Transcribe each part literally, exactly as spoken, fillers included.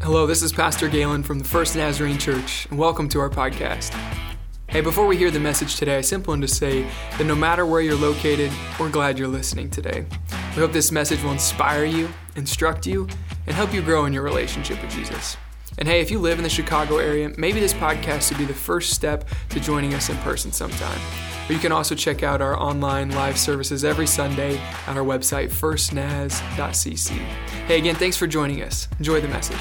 Hello, this is Pastor Galen from the First Nazarene Church, and welcome to our podcast. Hey, before we hear the message today, I simply want to say that no matter where you're located, we're glad you're listening today. We hope this message will inspire you, instruct you, and help you grow in your relationship with Jesus. And hey, if you live in the Chicago area, maybe this podcast would be the first step to joining us in person sometime. But you can also check out our online live services every Sunday at our website, first naz dot c c. Hey, again, thanks for joining us. Enjoy the message.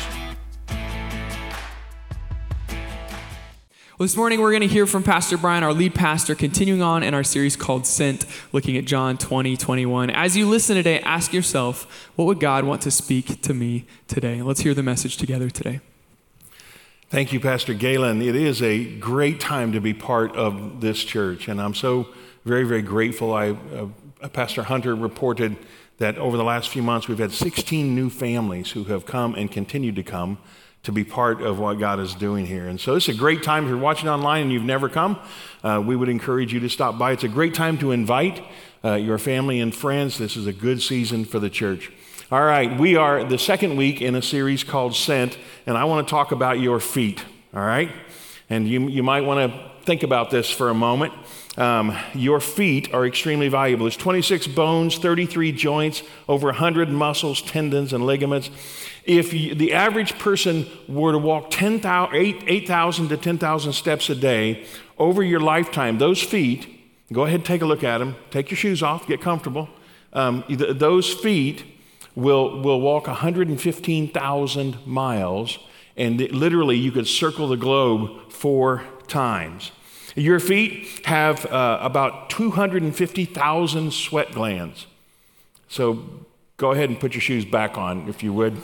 Well, this morning we're going to hear from Pastor Brian, our lead pastor, continuing on in our series called Sent, looking at John twenty, twenty-one. As you listen today, ask yourself, what would God want to speak to me today? Let's hear the message together today. Thank you, Pastor Galen. It is a great time to be part of this church, and I'm so very, very grateful. I, uh, Pastor Hunter reported that over the last few months we've had sixteen new families who have come and continue to come to be part of what God is doing here. And so it's a great time. If you're watching online and you've never come, uh, we would encourage you to stop by. It's a great time to invite uh, your family and friends. This is a good season for the church. All right, we are the second week in a series called Sent, and I want to talk about your feet, all right? And you, you might want to think about this for a moment. Um, your feet are extremely valuable. There's twenty-six bones, thirty-three joints, over one hundred muscles, tendons, and ligaments. If you, the average person were to walk ten thousand, eight thousand to ten thousand steps a day over your lifetime, those feet, go ahead and take a look at them. Take your shoes off, get comfortable. Um, th- those feet will, will walk one hundred fifteen thousand miles, and it, literally you could circle the globe four times. Your feet have uh, about two hundred fifty thousand sweat glands. So go ahead and put your shoes back on, if you would.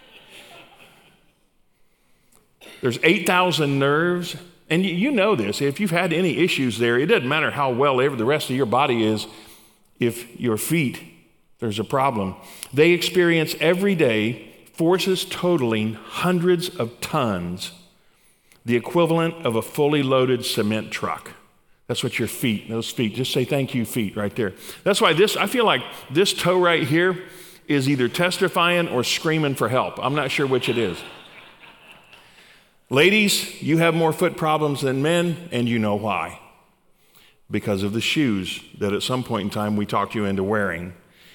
There's eight thousand nerves, and you, you know this. If you've had any issues there, it doesn't matter how well ever the rest of your body is. If your feet, there's a problem. They experience every day forces totaling hundreds of tons, the equivalent of a fully loaded cement truck. That's what your feet, those feet, just say thank you feet right there. That's why this, I feel like this toe right here is either testifying or screaming for help. I'm not sure which it is. Ladies, you have more foot problems than men, and you know why. Because of the shoes that at some point in time we talked you into wearing.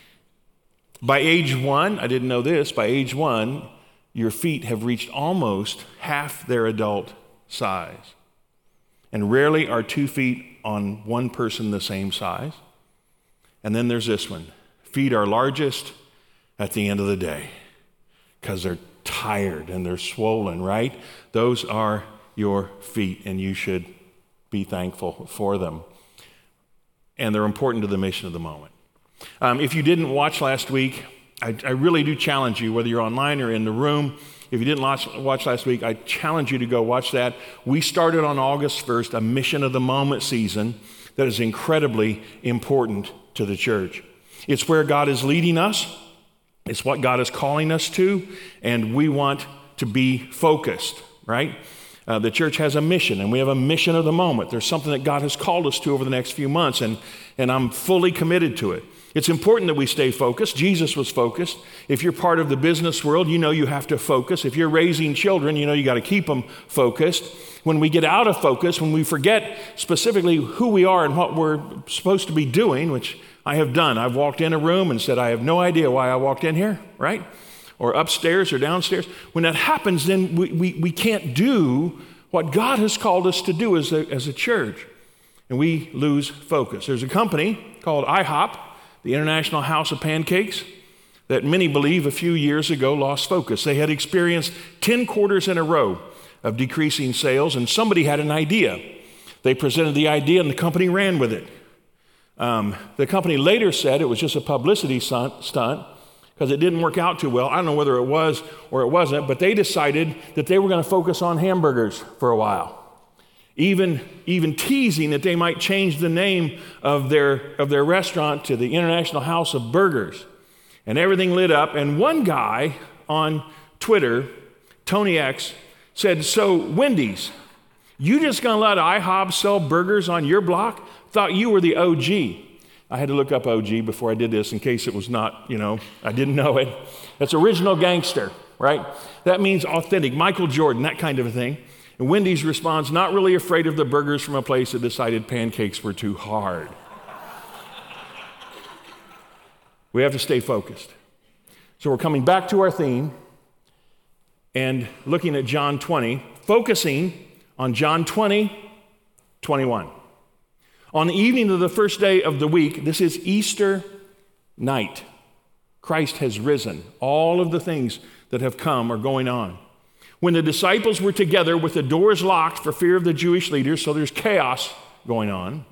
By age one, I didn't know this, by age one, your feet have reached almost half their adult size. And rarely are two feet on one person the same size. And then there's this one. Feet are largest at the end of the day because they're tired and they're swollen, right? Those are your feet, and you should be thankful for them. And they're important to the mission of the moment. Um, if you didn't watch last week, I, I really do challenge you, whether you're online or in the room. If you didn't watch, watch last week, I challenge you to go watch that. We started on August first a Mission of the Moment season that is incredibly important to the church. It's where God is leading us. It's what God is calling us to, and we want to be focused, right? Uh, the church has a mission, and we have a mission of the moment. There's something that God has called us to over the next few months, and, and I'm fully committed to it. It's important that we stay focused. Jesus was focused. If you're part of the business world, you know you have to focus. If you're raising children, you know you got to keep them focused. When we get out of focus, when we forget specifically who we are and what we're supposed to be doing, which I have done. I've walked in a room and said, I have no idea why I walked in here, right? Or upstairs or downstairs. When that happens, then we, we, we can't do what God has called us to do as a, as a church. And we lose focus. There's a company called I hop, the International House of Pancakes, that many believe a few years ago lost focus. They had experienced ten quarters in a row of decreasing sales, and somebody had an idea. They presented the idea, and the company ran with it. Um, the company later said it was just a publicity stunt because it didn't work out too well. I don't know whether it was or it wasn't, but they decided that they were going to focus on hamburgers for a while, even, even teasing that they might change the name of their, of their restaurant to the International House of Burgers. And everything lit up, and one guy on Twitter, Tony X, said, so Wendy's, you just going to let I hop sell burgers on your block? Thought you were the O G. I had to look up O G before I did this in case it was not, you know, I didn't know it. That's original gangster, right? That means authentic, Michael Jordan, that kind of a thing. And Wendy's responds, not really afraid of the burgers from a place that decided pancakes were too hard. We have to stay focused. So we're coming back to our theme and looking at John twenty, focusing on John twenty, twenty-one. On the evening of the first day of the week, this is Easter night. Christ has risen. All of the things that have come are going on. When the disciples were together with the doors locked for fear of the Jewish leaders, so there's chaos going on,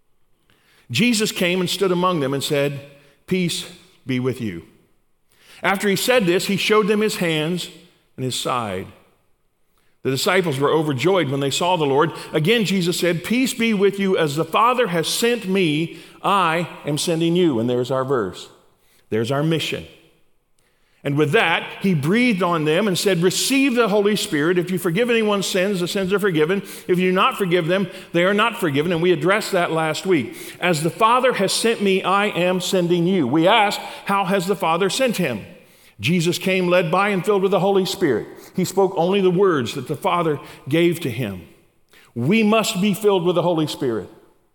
Jesus came and stood among them and said, "Peace be with you." After he said this, he showed them his hands and his side. The disciples were overjoyed when they saw the Lord. Again, Jesus said, "Peace be with you. As the Father has sent me, I am sending you." And there's our verse. There's our mission. And with that, he breathed on them and said, "Receive the Holy Spirit. If you forgive anyone's sins, the sins are forgiven. If you do not forgive them, they are not forgiven." And we addressed that last week. As the Father has sent me, I am sending you. We asked, how has the Father sent him? Jesus came led by and filled with the Holy Spirit. He spoke only the words that the Father gave to him. We must be filled with the Holy Spirit.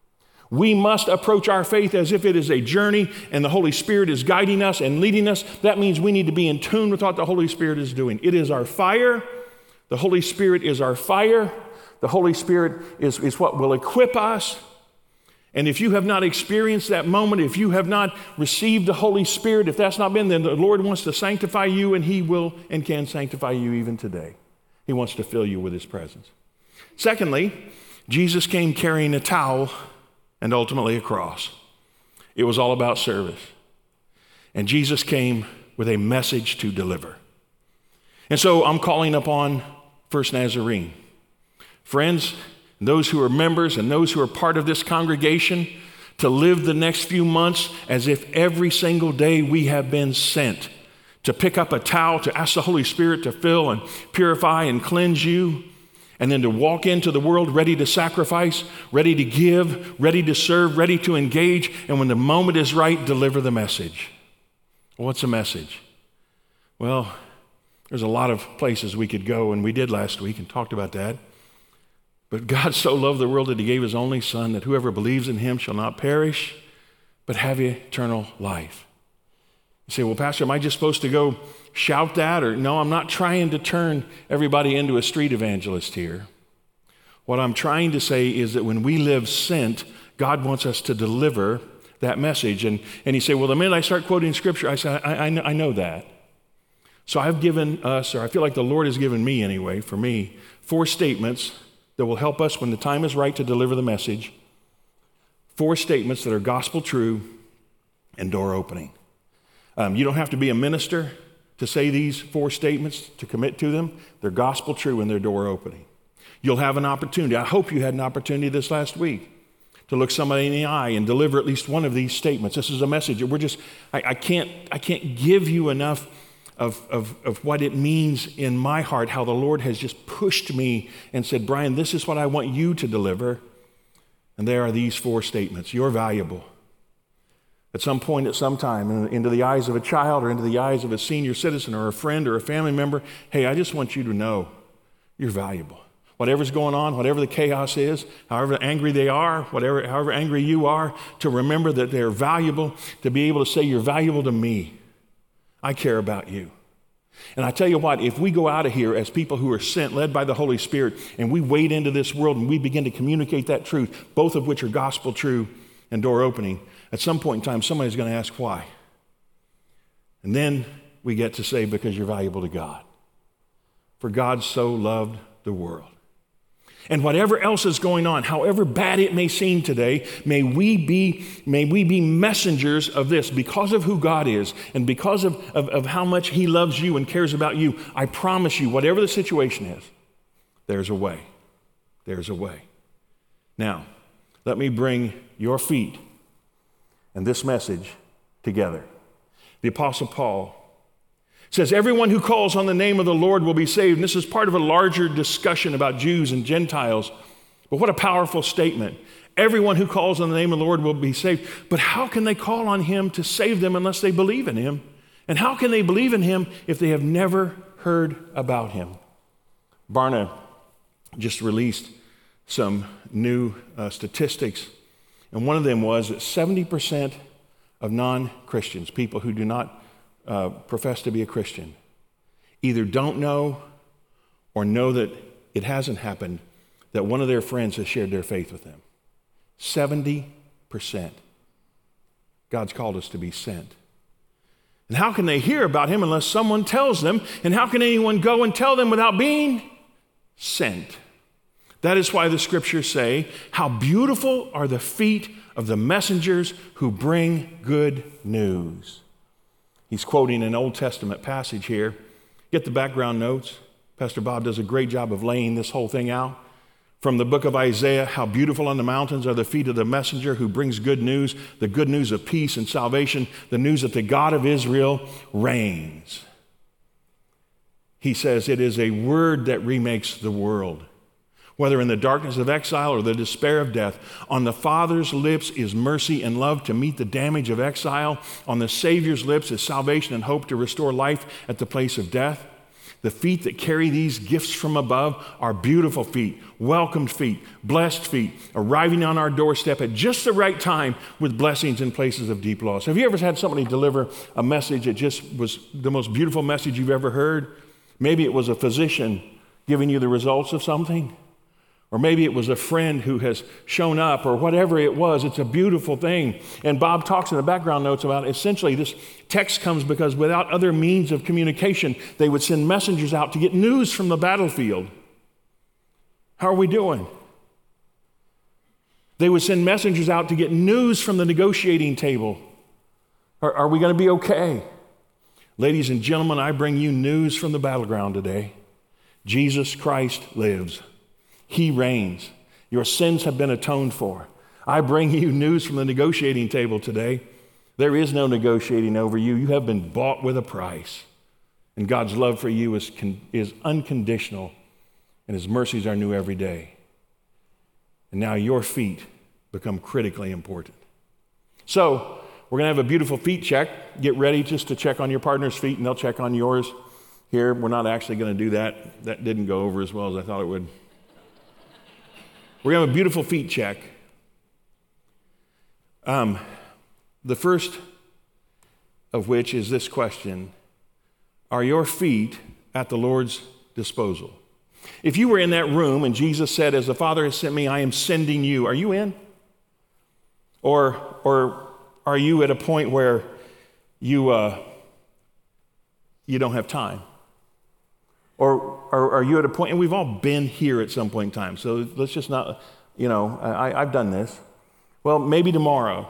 We must approach our faith as if it is a journey and the Holy Spirit is guiding us and leading us. That means we need to be in tune with what the Holy Spirit is doing. It is our fire. The Holy Spirit is our fire. The Holy Spirit is, is what will equip us. And if you have not experienced that moment, if you have not received the Holy Spirit, if that's not been, then the Lord wants to sanctify you, and he will and can sanctify you even today. He wants to fill you with his presence. Secondly, Jesus came carrying a towel and ultimately a cross. It was all about service. And Jesus came with a message to deliver. And so I'm calling upon First Nazarene. Friends, those who are members and those who are part of this congregation, to live the next few months as if every single day we have been sent to pick up a towel, to ask the Holy Spirit to fill and purify and cleanse you, and then to walk into the world ready to sacrifice, ready to give, ready to serve, ready to engage, and when the moment is right, deliver the message. What's the message? Well, there's a lot of places we could go, and we did last week and talked about that. But God so loved the world that he gave his only Son, that whoever believes in him shall not perish, but have eternal life. You say, well, Pastor, am I just supposed to go shout that? Or no, I'm not trying to turn everybody into a street evangelist here. What I'm trying to say is that when we live sent, God wants us to deliver that message. And, and you say, well, the minute I start quoting scripture, I say, I, I, know, I know that. So I've given us, or I feel like the Lord has given me anyway, for me, four statements that will help us when the time is right to deliver the message. Four statements that are gospel true and door opening. Um, you don't have to be a minister to say these four statements, to commit to them. They're gospel true and they're door opening. You'll have an opportunity. I hope you had an opportunity this last week to look somebody in the eye and deliver at least one of these statements. This is a message. We're just, I, I can't, I can't give you enough Of, of, of what it means in my heart, how the Lord has just pushed me and said, Brian, this is what I want you to deliver. And there are these four statements. You're valuable. At some point, at some time, into the eyes of a child or into the eyes of a senior citizen or a friend or a family member, hey, I just want you to know you're valuable. Whatever's going on, whatever the chaos is, however angry they are, whatever, however angry you are, to remember that they're valuable, to be able to say you're valuable to me. I care about you. And I tell you what, if we go out of here as people who are sent, led by the Holy Spirit, and we wade into this world and we begin to communicate that truth, both of which are gospel true and door opening, at some point in time, somebody's going to ask why. And then we get to say, because you're valuable to God. For God so loved the world. And whatever else is going on, however bad it may seem today, may we be, may we be messengers of this because of who God is and because of, of, of how much he loves you and cares about you. I promise you, whatever the situation is, there's a way. There's a way. Now, let me bring your feet and this message together. The Apostle Paul says, everyone who calls on the name of the Lord will be saved. And this is part of a larger discussion about Jews and Gentiles. But what a powerful statement. Everyone who calls on the name of the Lord will be saved. But how can they call on him to save them unless they believe in him? And how can they believe in him if they have never heard about him? Barna just released some new uh, statistics, and one of them was that seventy percent of non-Christians, people who do not uh, profess to be a Christian, either don't know or know that it hasn't happened, that one of their friends has shared their faith with them. seventy percent. God's called us to be sent. And how can they hear about him unless someone tells them? And how can anyone go and tell them without being sent? That is why the scriptures say, how beautiful are the feet of the messengers who bring good news. He's quoting an Old Testament passage here. Get the background notes. Pastor Bob does a great job of laying this whole thing out. From the book of Isaiah, how beautiful on the mountains are the feet of the messenger who brings good news, the good news of peace and salvation, the news that the God of Israel reigns. He says it is a word that remakes the world. Whether in the darkness of exile or the despair of death, on the Father's lips is mercy and love to meet the damage of exile. On the Savior's lips is salvation and hope to restore life at the place of death. The feet that carry these gifts from above are beautiful feet, welcomed feet, blessed feet, arriving on our doorstep at just the right time with blessings in places of deep loss. Have you ever had somebody deliver a message that just was the most beautiful message you've ever heard? Maybe it was a physician giving you the results of something. Or maybe it was a friend who has shown up, or whatever it was. It's a beautiful thing. And Bob talks in the background notes about essentially this text comes because without other means of communication, they would send messengers out to get news from the battlefield. How are we doing? They would send messengers out to get news from the negotiating table. Are, are we going to be okay? Ladies and gentlemen, I bring you news from the battleground today. Jesus Christ lives. He reigns. Your sins have been atoned for. I bring you news from the negotiating table today. There is no negotiating over you. You have been bought with a price. And God's love for you is, con- is unconditional, and his mercies are new every day. And now your feet become critically important. So we're going to have a beautiful feet check. Get ready just to check on your partner's feet, and they'll check on yours. Here, we're not actually going to do that. That didn't go over as well as I thought it would. We're going to have a beautiful feet check. Um, the first of which is this question: are your feet at the Lord's disposal? If you were in that room and Jesus said, as the Father has sent me, I am sending you, are you in? Or, or are you at a point where you, uh, you don't have time? Or, or are you at a point, and we've all been here at some point in time, so let's just not, you know, I, I've done this. Well, maybe tomorrow.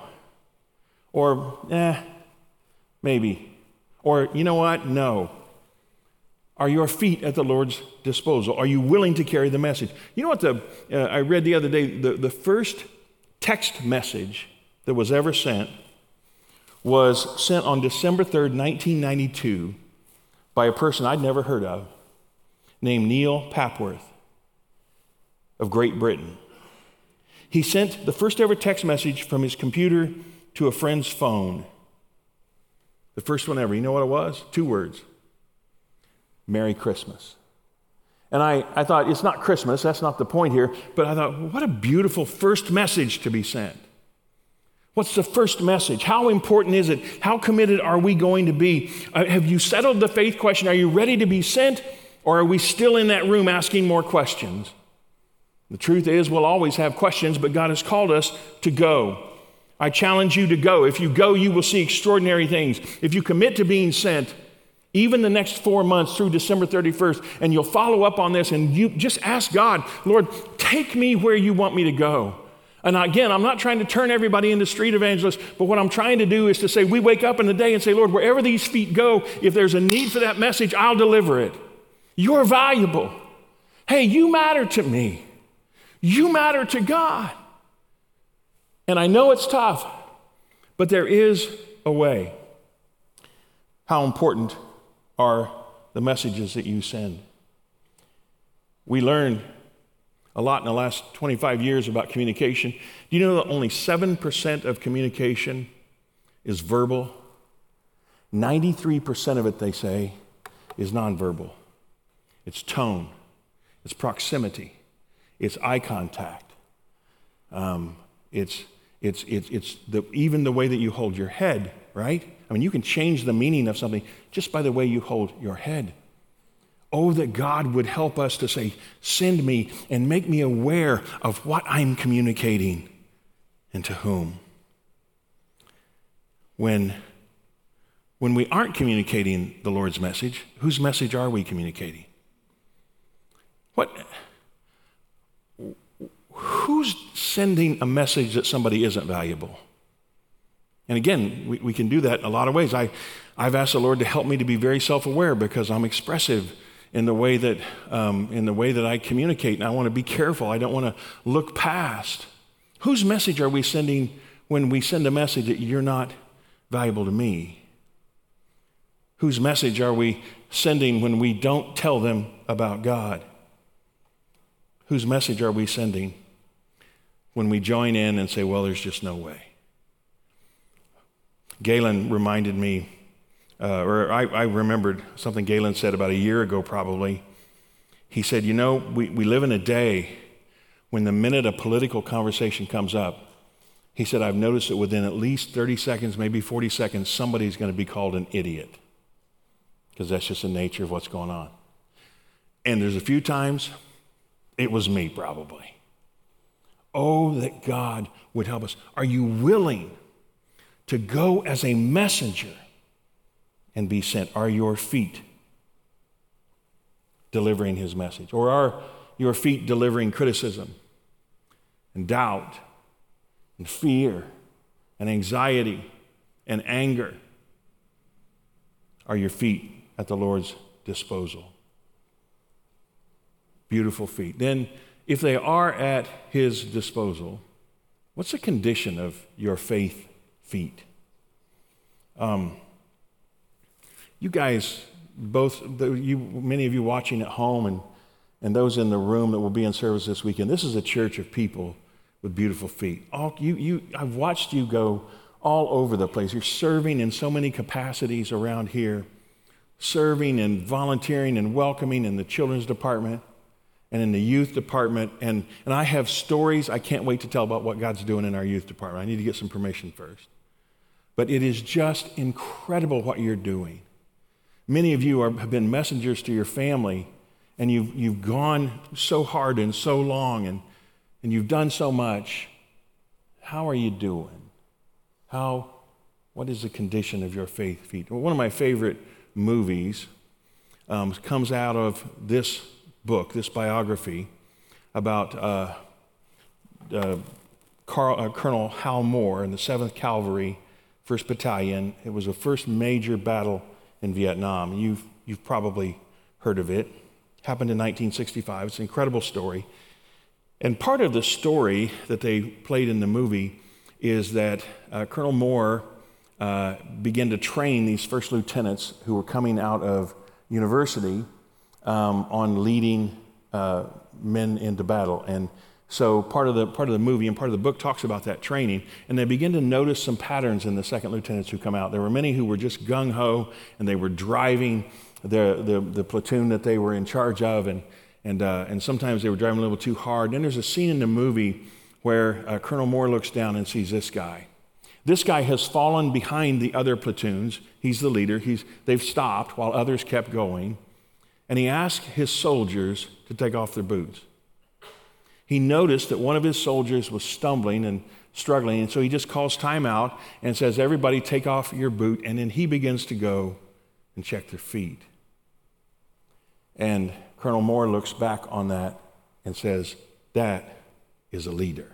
Or, eh, maybe. Or, you know what? No. Are your feet at the Lord's disposal? Are you willing to carry the message? You know what the, uh, I read the other day, the, the first text message that was ever sent was sent on December third, nineteen ninety-two by a person I'd never heard of, named Neil Papworth of Great Britain. He sent the first ever text message from his computer to a friend's phone. The first one ever. You know what it was? Two words. Merry Christmas. And I, I thought, it's not Christmas, that's not the point here, but I thought, what a beautiful first message to be sent. What's the first message? How important is it? How committed are we going to be? Uh, have you settled the faith question? Are you ready to be sent? Or are we still in that room asking more questions? The truth is, we'll always have questions, but God has called us to go. I challenge you to go. If you go, you will see extraordinary things. If you commit to being sent, even the next four months through December thirty-first, and you'll follow up on this, and you just ask God, Lord, take me where you want me to go. And again, I'm not trying to turn everybody into street evangelists, but what I'm trying to do is to say, we wake up in the day and say, Lord, wherever these feet go, if there's a need for that message, I'll deliver it. You're valuable. Hey, you matter to me. You matter to God. And I know it's tough, but there is a way. How important are the messages that you send? We learn a lot in the last twenty-five years about communication. Do you know that only seven percent of communication is verbal? ninety-three percent of it, they say, is nonverbal. It's tone, it's proximity, it's eye contact. Um, it's it's it's it's the, even the way that you hold your head, right? I mean, you can change the meaning of something just by the way you hold your head. Oh, that God would help us to say, send me and make me aware of what I'm communicating and to whom. When, when we aren't communicating the Lord's message, whose message are we communicating? What, who's sending a message that somebody isn't valuable? And again, we, we can do that in a lot of ways. I, I've asked the Lord to help me to be very self-aware because I'm expressive in the way that um, in the way that I communicate, and I want to be careful. I don't want to look past. Whose message are we sending when we send a message that you're not valuable to me? Whose message are we sending when we don't tell them about God? Whose message are we sending when we join in and say, well, there's just no way? Galen reminded me Uh, or I, I remembered something Galen said about a year ago probably. He said, you know, we, we live in a day when the minute a political conversation comes up, he said, I've noticed that within at least thirty seconds, maybe forty seconds, somebody's going to be called an idiot because that's just the nature of what's going on. And there's a few times, it was me probably. Oh, that God would help us. Are you willing to go as a messenger and be sent? Are your feet delivering his message? Or are your feet delivering criticism and doubt and fear and anxiety and anger? Are your feet at the Lord's disposal? Beautiful feet. Then, if they are at his disposal, what's the condition of your faith feet? Um, You guys, both, the, you, many of you watching at home and, and those in the room that will be in service this weekend, this is a church of people with beautiful feet. All, you, you, I've watched you go all over the place. You're serving in so many capacities around here, serving and volunteering and welcoming in the children's department and in the youth department. And, and I have stories I can't wait to tell about what God's doing in our youth department. I need to get some permission first. But it is just incredible what you're doing. Many of you are, have been messengers to your family, and you've, you've gone so hard and so long, and, and you've done so much. How are you doing? How, what is the condition of your faith feet? Well, one of my favorite movies um, comes out of this book, this biography about uh, uh, Carl, uh, Colonel Hal Moore in the seventh Cavalry, first Battalion. It was the first major battle in Vietnam. You've, you've probably heard of it. Happened in nineteen sixty-five. It's an incredible story. And part of the story that they played in the movie is that uh, Colonel Moore uh, began to train these first lieutenants who were coming out of university um, on leading uh, men into battle. And so part of the part of the movie and part of the book talks about that training, and they begin to notice some patterns in the second lieutenants who come out. There were many who were just gung-ho, and they were driving the the, the platoon that they were in charge of, and and uh, and sometimes they were driving a little too hard. And then there's a scene in the movie where uh, Colonel Moore looks down and sees this guy. This guy has fallen behind the other platoons. He's the leader. He's they've stopped while others kept going, and he asked his soldiers to take off their boots. He noticed that one of his soldiers was stumbling and struggling, and so he just calls time out and says, everybody take off your boot, and then he begins to go and check their feet. And Colonel Moore looks back on that and says, that is a leader.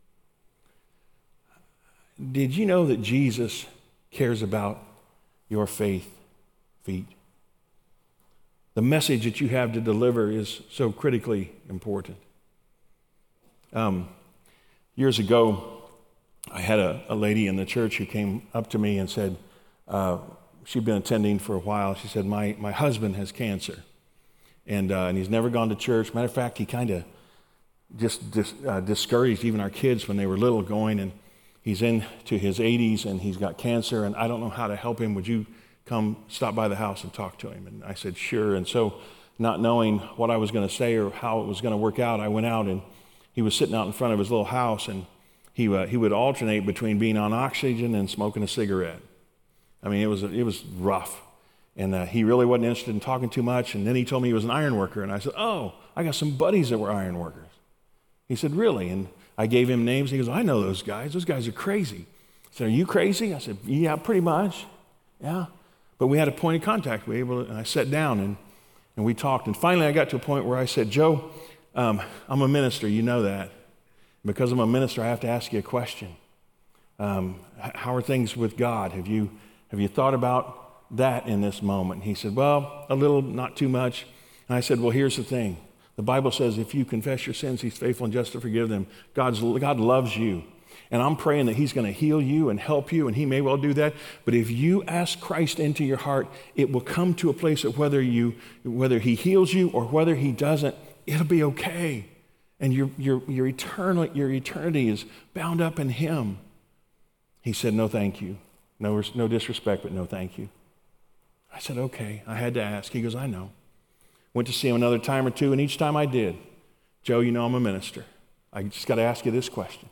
Did you know that Jesus cares about your faith feet? The message that you have to deliver is so critically important. Um, years ago, I had a, a lady in the church who came up to me and said, uh, she'd been attending for a while. She said, my, my husband has cancer, and, uh, and he's never gone to church. Matter of fact, he kind of just dis, uh, discouraged even our kids when they were little going, and he's into his eighties and he's got cancer, and I don't know how to help him. Would you come stop by the house and talk to him? And I said, sure. And so not knowing what I was going to say or how it was going to work out, I went out, and he was sitting out in front of his little house, and he uh, he would alternate between being on oxygen and smoking a cigarette. I mean, it was it was rough. And uh, he really wasn't interested in talking too much. And then he told me he was an iron worker. And I said, oh, I got some buddies that were iron workers. He said, really? And I gave him names. He goes, I know those guys. Those guys are crazy. I said, are you crazy? I said, yeah, pretty much. Yeah. But we had a point of contact. We were able to, and I sat down and, and we talked. And finally I got to a point where I said, Joe, um, I'm a minister. You know that. Because I'm a minister, I have to ask you a question. Um, how are things with God? Have you, have you thought about that in this moment? He said, well, a little, not too much. And I said, well, here's the thing. The Bible says if you confess your sins, he's faithful and just to forgive them. God's, God loves you. And I'm praying that he's going to heal you and help you, and he may well do that. But if you ask Christ into your heart, it will come to a place of whether you, whether he heals you or whether he doesn't, it'll be okay. And your, your, your, eternal, your eternity is bound up in him. He said, no, thank you. No, no disrespect, but no, thank you. I said, okay. I had to ask. He goes, I know. Went to see him another time or two, and each time I did, Joe, you know I'm a minister. I just got to ask you this question.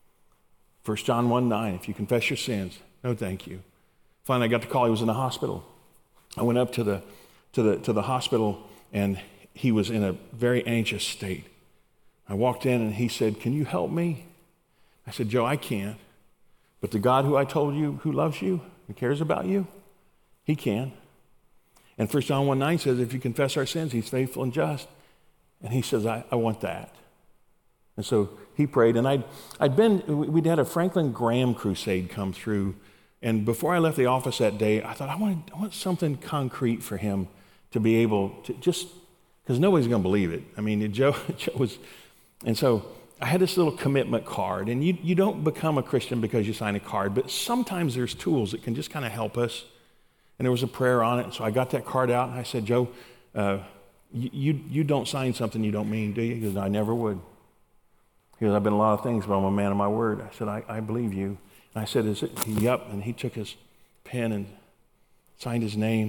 First John one nine, if you confess your sins, no thank you. Finally, I got the call. He was in the hospital. I went up to the, to the, to the hospital, and he was in a very anxious state. I walked in, and he said, can you help me? I said, Joe, I can't. But the God who I told you, who loves you and cares about you, he can. And First John one nine says, if you confess our sins, he's faithful and just. And he says, I, I want that. And so he prayed. And I'd, I'd been, we'd had a Franklin Graham crusade come through. And before I left the office that day, I thought, I want, I want something concrete for him to be able to just, because nobody's going to believe it. I mean, Joe, Joe was, and so I had this little commitment card. And you, you don't become a Christian because you sign a card, but sometimes there's tools that can just kind of help us. And there was a prayer on it. And so I got that card out, and I said, Joe, uh, you, you, you don't sign something you don't mean, do you? He goes, I never would. He goes, I've been a lot of things, but I'm a man of my word. I said, I, I believe you. And I said, is it? Yep. And he took his pen and signed his name,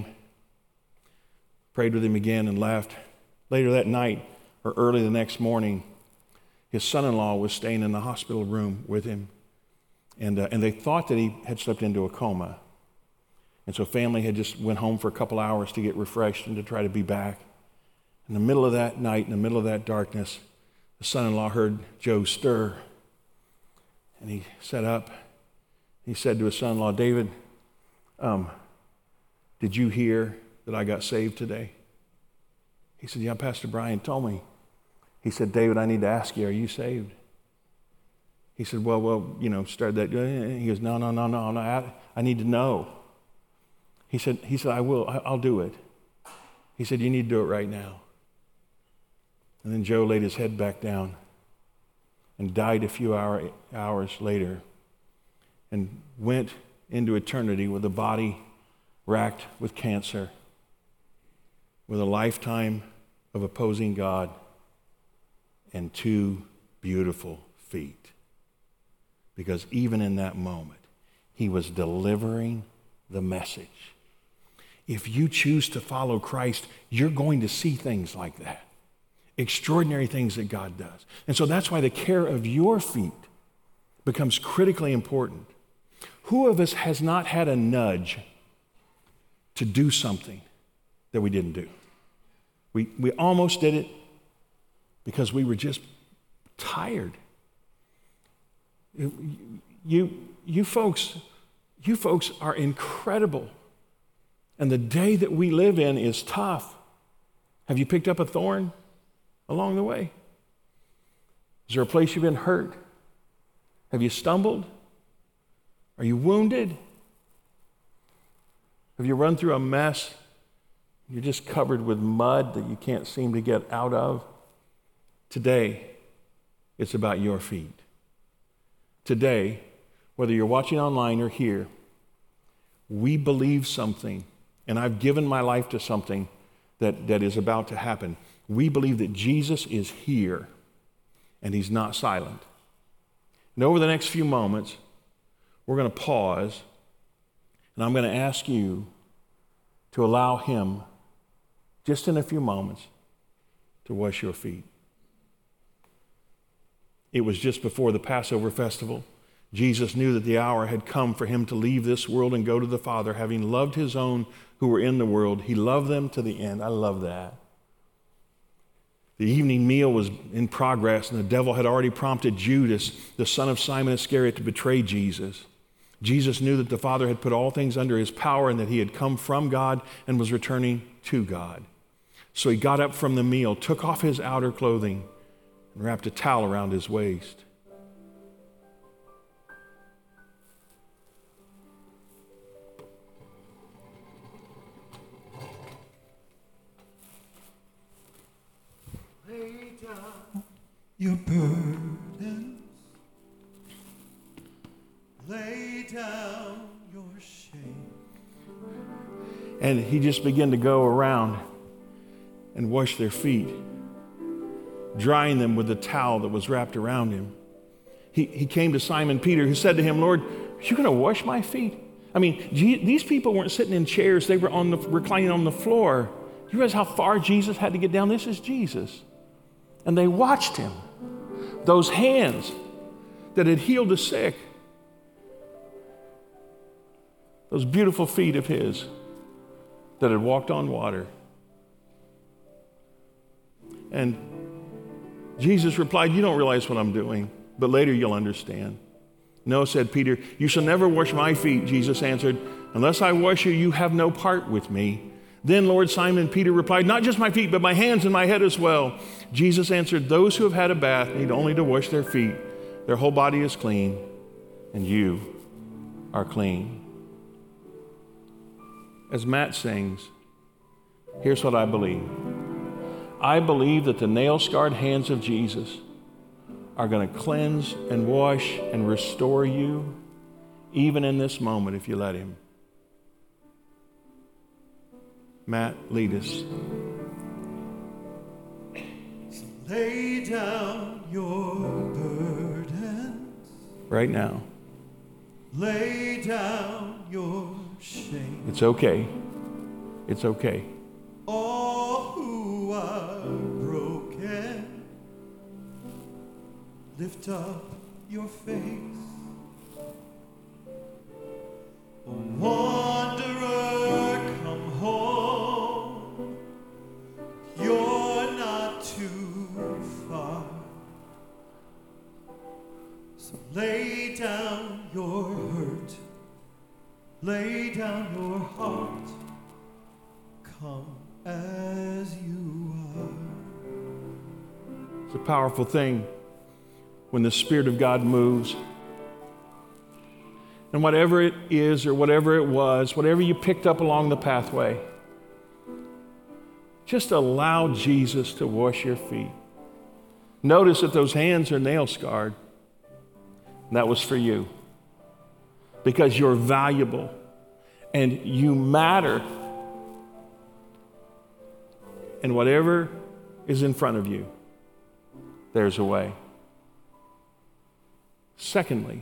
prayed with him again, and left. Later that night, or early the next morning, his son-in-law was staying in the hospital room with him. And, uh, and they thought that he had slipped into a coma. And so family had just went home for a couple hours to get refreshed and to try to be back. In the middle of that night, in the middle of that darkness, the son-in-law heard Joe stir. And he sat up. He said to his son-in-law, David, um, did you hear that I got saved today? He said, yeah, Pastor Brian told me. He said, David, I need to ask you, are you saved? He said, well, well, you know, started that. He goes, no, no, no, no, no, I, I need to know. He said, he said, I will, I, I'll do it. He said, you need to do it right now. And then Joe laid his head back down and died a few hour, hours later and went into eternity with a body racked with cancer, with a lifetime of opposing God, and two beautiful feet. Because even in that moment, he was delivering the message. If you choose to follow Christ, you're going to see things like that. Extraordinary things that God does. And so that's why the care of your feet becomes critically important. Who of us has not had a nudge to do something that we didn't do? We, we almost did it because we were just tired. You, you folks, you folks are incredible. And the day that we live in is tough. Have you picked up a thorn along the way? Is there a place you've been hurt? Have you stumbled? Are you wounded? Have you run through a mess? You're just covered with mud that you can't seem to get out of? Today, it's about your feet. Today, whether you're watching online or here, we believe something, and I've given my life to something that, that is about to happen. We believe that Jesus is here, and he's not silent. And over the next few moments, we're going to pause, and I'm going to ask you to allow him, just in a few moments, to wash your feet. It was just before the Passover festival. Jesus knew that the hour had come for him to leave this world and go to the Father, having loved his own who were in the world. He loved them to the end. I love that. The evening meal was in progress, and the devil had already prompted Judas, the son of Simon Iscariot, to betray Jesus. Jesus knew that the Father had put all things under his power and that he had come from God and was returning to God. So he got up from the meal, took off his outer clothing, and wrapped a towel around his waist. Lay down your burdens, lay down your shame. And he just began to go around and wash their feet, drying them with the towel that was wrapped around him. He, he came to Simon Peter, who said to him, Lord, are you going to wash my feet? I mean, G- these people weren't sitting in chairs. They were on the, reclining on the floor. Do you realize how far Jesus had to get down? This is Jesus. And they watched him. Those hands that had healed the sick, those beautiful feet of his that had walked on water. And Jesus replied, you don't realize what I'm doing, but later you'll understand. No, said Peter, you shall never wash my feet, Jesus answered. Unless I wash you, you have no part with me. Then Lord, Simon Peter replied, not just my feet, but my hands and my head as well. Jesus answered, those who have had a bath need only to wash their feet. Their whole body is clean, and you are clean. As Matt sings, here's what I believe. I believe that the nail-scarred hands of Jesus are going to cleanse and wash and restore you, even in this moment, if you let him. Matt, lead us. So lay down your burdens. Right now. Lay down your shame. It's okay. It's okay. All who are broken, lift up your face. O wanderer, come home. You're not too far. So lay down your hurt. Lay down your heart. Come as you are. It's a powerful thing when the Spirit of God moves. And whatever it is or whatever it was, whatever you picked up along the pathway, just allow Jesus to wash your feet. Notice that those hands are nail scarred. And that was for you. Because you're valuable and you matter. And whatever is in front of you, there's a way. Secondly,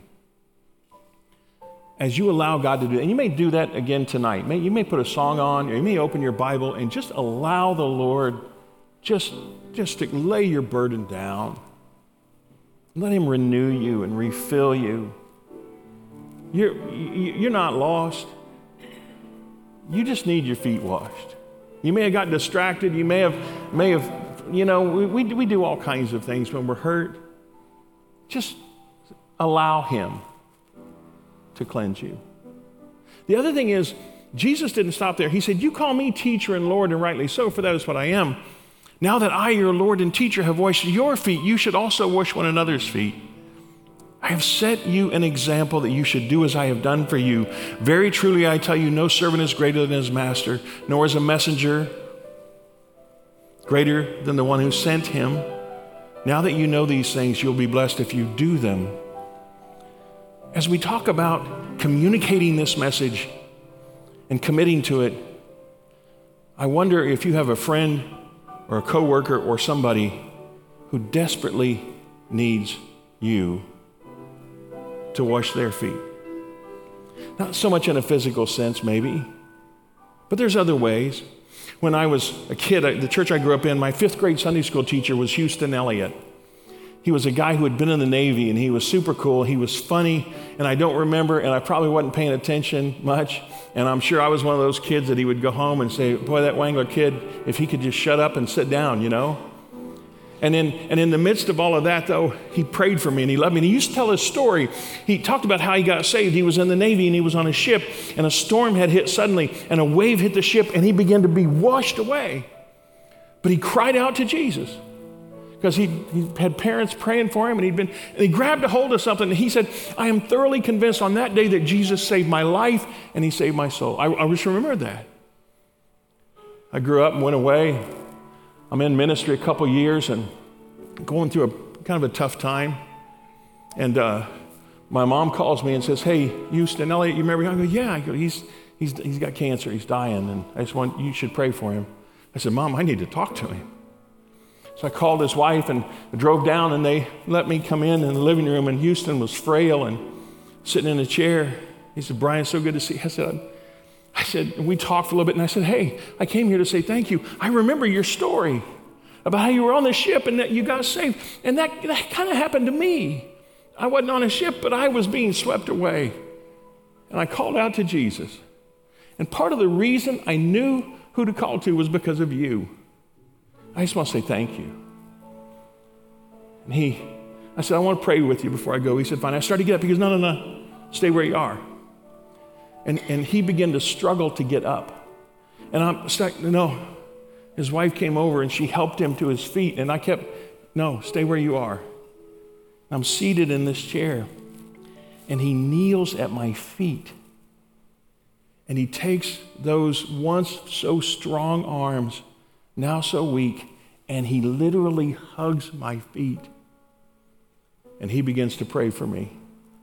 as you allow God to do it, and you may do that again tonight. May, you may put a song on, or you may open your Bible and just allow the Lord just, just to lay your burden down. Let him renew you and refill you. You're, you're not lost. You just need your feet washed. You may have gotten distracted. You may have, may have you know, we, we, we do all kinds of things when we're hurt. Just allow him to cleanse you. The other thing is, Jesus didn't stop there. He said, you call me teacher and Lord, and rightly so, for that is what I am. Now that I, your Lord and teacher, have washed your feet, you should also wash one another's feet. I have set you an example that you should do as I have done for you. Very truly, I tell you, no servant is greater than his master, nor is a messenger greater than the one who sent him. Now that you know these things, you'll be blessed if you do them. As we talk about communicating this message and committing to it, I wonder if you have a friend or a coworker or somebody who desperately needs you to wash their feet. Not so much in a physical sense, maybe, but there's other ways. When I was a kid, I, the church I grew up in, my fifth grade Sunday school teacher was Houston Elliott. He was a guy who had been in the Navy, and he was super cool. He was funny, and I don't remember, and I probably wasn't paying attention much, and I'm sure I was one of those kids that he would go home and say, boy, that Wangler kid, if he could just shut up and sit down, you know? And in, and in the midst of all of that, though, he prayed for me, and he loved me. And he used to tell his story. He talked about how he got saved. He was in the Navy, and he was on a ship, and a storm had hit suddenly, and a wave hit the ship, and he began to be washed away. But he cried out to Jesus, because he, he had parents praying for him, and he'd been, and he grabbed a hold of something, and he said, I am thoroughly convinced on that day that Jesus saved my life, and he saved my soul. I, I just remember that. I grew up and went away. I'm in ministry a couple years and going through a kind of a tough time. And uh, my mom calls me and says, hey, Houston Elliott, you remember him? I go, yeah. I go, he's, he's, he's got cancer. He's dying, and I just want, you should pray for him. I said, Mom, I need to talk to him. So I called his wife and I drove down, and they let me come in in the living room, and Houston was frail and sitting in a chair. He said, Brian, so good to see you. I said, I said, we talked for a little bit, and I said, hey, I came here to say thank you. I remember your story about how you were on the ship and that you got saved. And that, that kind of happened to me. I wasn't on a ship, but I was being swept away. And I called out to Jesus. And part of the reason I knew who to call to was because of you. I just want to say thank you. And he, I said, I want to pray with you before I go. He said, fine. I started to get up. He goes, no, no, no, stay where you are. And, and he began to struggle to get up. And I'm stuck, no. His wife came over and she helped him to his feet. And I kept, no, stay where you are. I'm seated in this chair. And he kneels at my feet. And he takes those once so strong arms, now so weak, and he literally hugs my feet. And he begins to pray for me.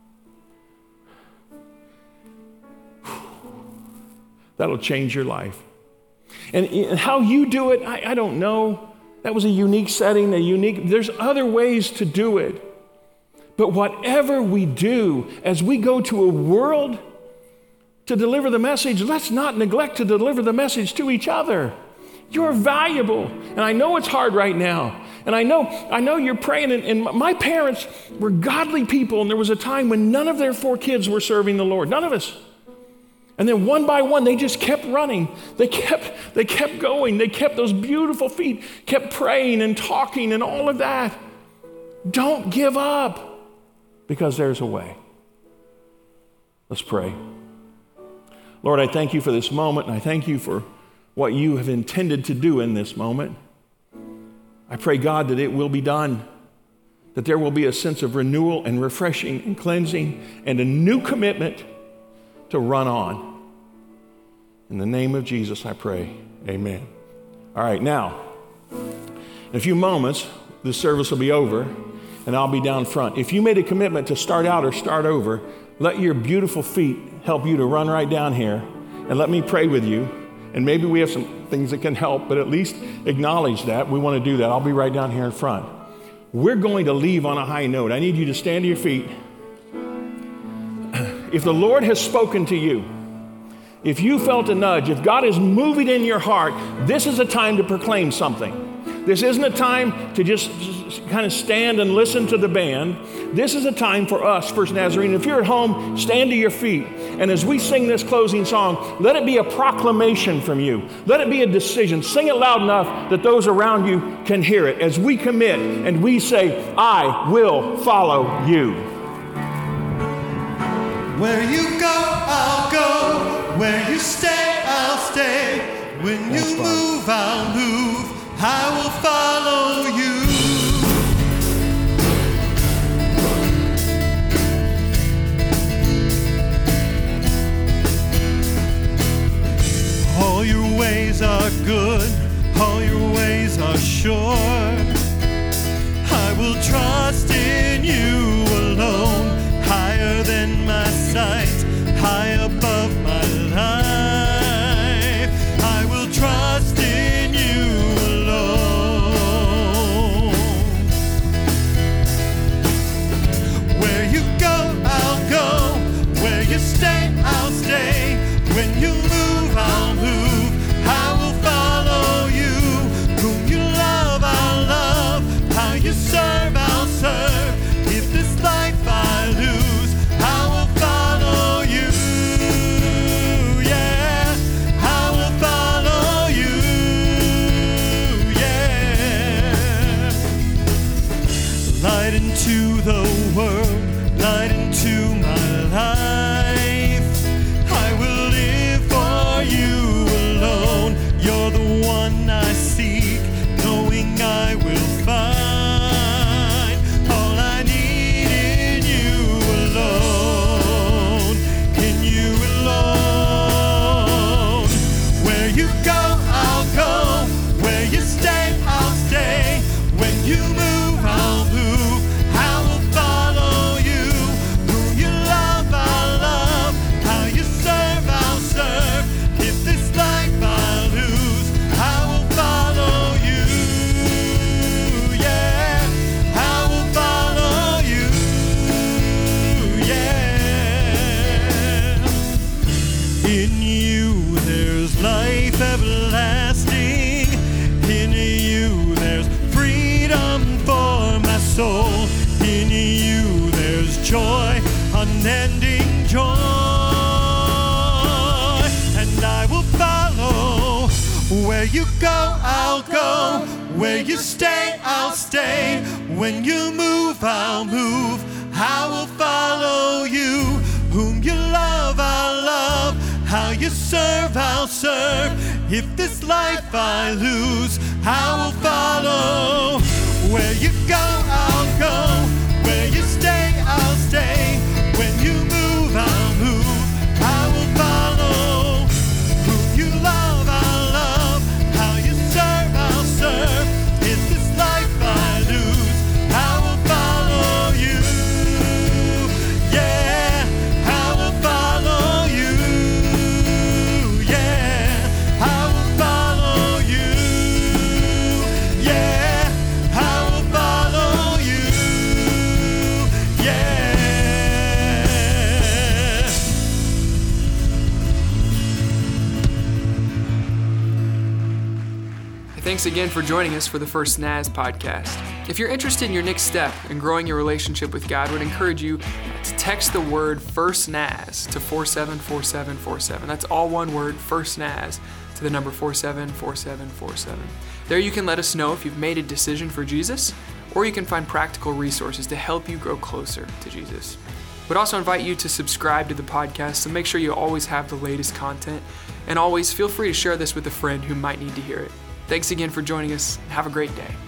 That'll change your life. And, and how you do it, I, I don't know. That was a unique setting, a unique, there's other ways to do it. But whatever we do, as we go to a world to deliver the message, let's not neglect to deliver the message to each other. You're valuable. And I know it's hard right now. And I know, I know you're praying, and, and my parents were godly people, and there was a time when none of their four kids were serving the Lord. None of us. And then one by one, they just kept running. They kept, they kept going. They kept those beautiful feet, kept praying and talking and all of that. Don't give up, because there's a way. Let's pray. Lord, I thank you for this moment, and I thank you for what you have intended to do in this moment. I pray, God, that it will be done, that there will be a sense of renewal and refreshing and cleansing and a new commitment to run on. In the name of Jesus, I pray. Amen. All right, now, in a few moments, the service will be over, and I'll be down front. If you made a commitment to start out or start over, let your beautiful feet help you to run right down here, and let me pray with you. And maybe we have some things that can help, but at least acknowledge that. We want to do that. I'll be right down here in front. We're going to leave on a high note. I need you to stand to your feet. If the Lord has spoken to you, if you felt a nudge, if God is moving in your heart, this is a time to proclaim something. This isn't a time to just, just kind of stand and listen to the band. This is a time for us, First Nazarene. If you're at home, stand to your feet. And as we sing this closing song, let it be a proclamation from you. Let it be a decision. Sing it loud enough that those around you can hear it. As we commit and we say, I will follow you. Where you go, I'll go. Where you stay, I'll stay. When you That's move, fine. I'll move. I will follow you. All your ways are good. All your ways are sure. I will trust in you alone. Higher than my sight, high above my life. I will trust in you alone. Where you go, I'll go. Where you stay, I'll stay. When you move, I'll move. I will follow you. Whom you love, I'll love. How you serve, I'll serve. If this life I lose, I will follow. Where you go, I'll go. Where you stay, I'll stay. When you move, I'll move. I will follow. Whom you love, I'll love. How you serve, I'll serve. If this life I lose, I will follow you. Yeah, I will follow you. Yeah, I will follow you. Yeah, I will follow you. Yeah. Thanks again for joining us for the First N A S podcast. If you're interested in your next step in growing your relationship with God, I would encourage you to text the word First N A S to four seven four seven four seven. That's all one word, First N A S, to the number four seven four seven four seven. There you can let us know if you've made a decision for Jesus, or you can find practical resources to help you grow closer to Jesus. We'd also invite you to subscribe to the podcast, so make sure you always have the latest content, and always feel free to share this with a friend who might need to hear it. Thanks again for joining us. Have a great day.